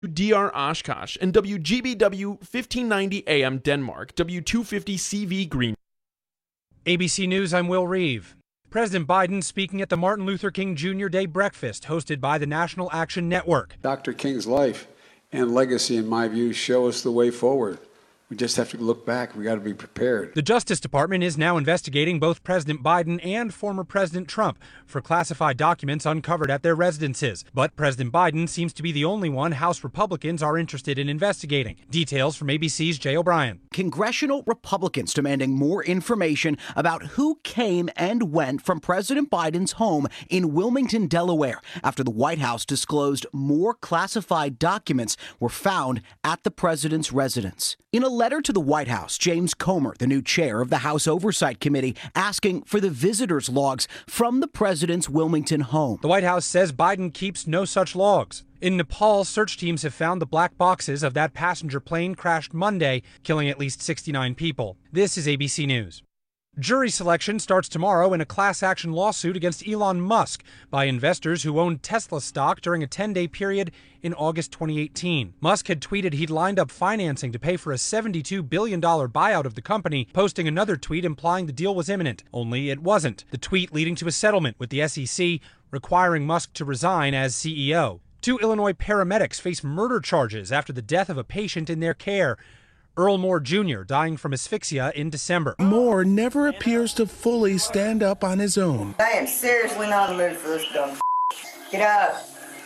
DR Oshkosh, and WGBW 1590 AM Denmark, W250 CV Green. ABC News, I'm Will Reeve. President Biden speaking at the Martin Luther King Jr. Day breakfast hosted by the National Action Network. Dr. King's life and legacy, in my view, show us the way forward. We just have to look back. We got to be prepared. The Justice Department is now investigating both President Biden and former President Trump for classified documents uncovered at their residences. But President Biden seems to be the only one House Republicans are interested in investigating. Details from ABC's Jay O'Brien. Congressional Republicans demanding more information about who came and went from President Biden's home in Wilmington, Delaware, after the White House disclosed more classified documents were found at the president's residence. In a letter to the White House, James Comer, the new chair of the House Oversight Committee, asking for the visitors' logs from the president's Wilmington home. The White House says Biden keeps no such logs. In Nepal, search teams have found the black boxes of that passenger plane crashed Monday, killing at least 69 people. This is ABC News. Jury selection starts tomorrow in a class action lawsuit against Elon Musk by investors who owned Tesla stock during a 10-day period in August 2018. Musk had tweeted he'd lined up financing to pay for a $72 billion buyout of the company, posting another tweet implying the deal was imminent. Only it wasn't. The tweet leading to a settlement with the SEC requiring Musk to resign as CEO. 2 Illinois paramedics face murder charges after the death of a patient in their care. Earl Moore Jr. dying from asphyxia in December. Moore never appears to fully stand up on his own. I am seriously not in the mood for this dumb. Get out.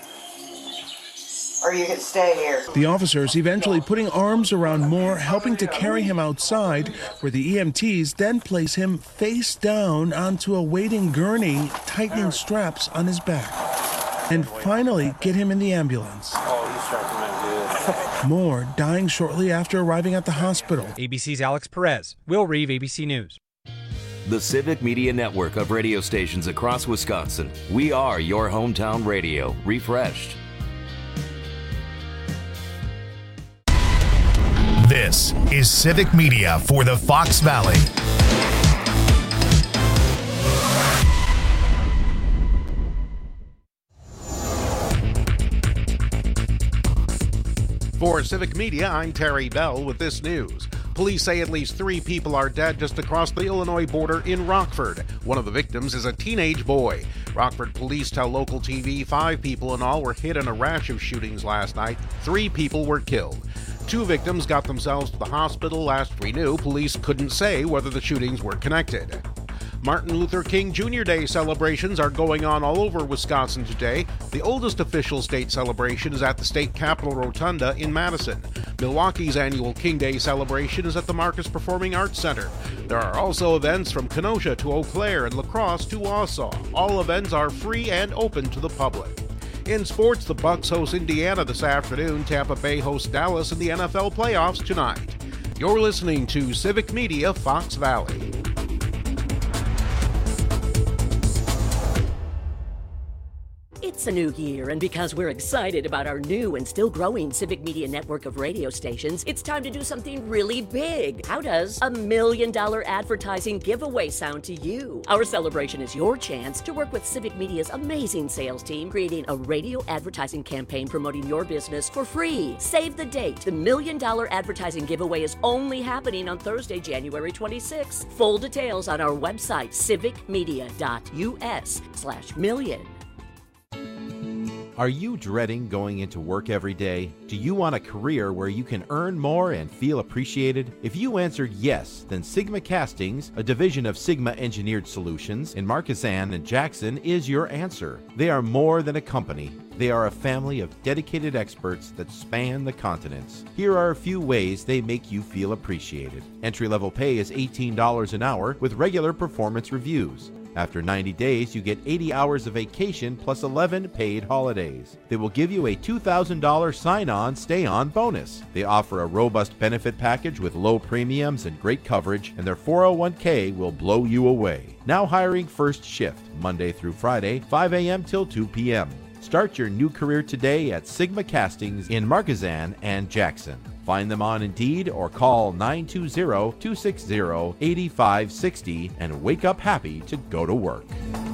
Or you can stay here. The officers eventually putting arms around Moore, helping to carry him outside, where the EMTs then place him face down onto a waiting gurney, tightening straps on his back, and finally get him in the ambulance. Oh, he's striking that good. Moore dying shortly after arriving at the hospital. ABC's Alex Perez. Will Reeve, ABC News. The Civic Media Network of radio stations across Wisconsin. We are your hometown radio, refreshed. This is Civic Media for the Fox Valley. For Civic Media, I'm Terry Bell with this news. Police say at least 3 people are dead just across the Illinois border in Rockford. One of the victims is a teenage boy. Rockford police tell local TV 5 people in all were hit in a rash of shootings last night. 3 people were killed. 2 victims got themselves to the hospital. Last we knew, police couldn't say whether the shootings were connected. Martin Luther King Jr. Day celebrations are going on all over Wisconsin today. The oldest official state celebration is at the State Capitol Rotunda in Madison. Milwaukee's annual King Day celebration is at the Marcus Performing Arts Center. There are also events from Kenosha to Eau Claire and La Crosse to Wausau. All events are free and open to the public. In sports, the Bucks host Indiana this afternoon. Tampa Bay hosts Dallas in the NFL playoffs tonight. You're listening to Civic Media Fox Valley. It's a new year, and because we're excited about our new and still growing Civic Media network of radio stations, it's time to do something really big. How does a $1 million advertising giveaway sound to you? Our celebration is your chance to work with Civic Media's amazing sales team, creating a radio advertising campaign promoting your business for free. Save the date. The $1 million advertising giveaway is only happening on Thursday, January 26th. Full details on our website, civicmedia.us/million. Are you dreading going into work every day? Do you want a career where you can earn more and feel appreciated? If you answered yes, then Sigma Castings, a division of Sigma Engineered Solutions in Markesan and Jackson, is your answer. They are more than a company. They are a family of dedicated experts that span the continents. Here are a few ways they make you feel appreciated. Entry-level pay is $18 an hour with regular performance reviews. After 90 days, you get 80 hours of vacation plus 11 paid holidays. They will give you a $2,000 sign-on, stay-on bonus. They offer a robust benefit package with low premiums and great coverage, and their 401k will blow you away. Now hiring first shift, Monday through Friday, 5 a.m. till 2 p.m. Start your new career today at Sigma Castings in Markesan and Jackson. Find them on Indeed or call 920-260-8560 and wake up happy to go to work.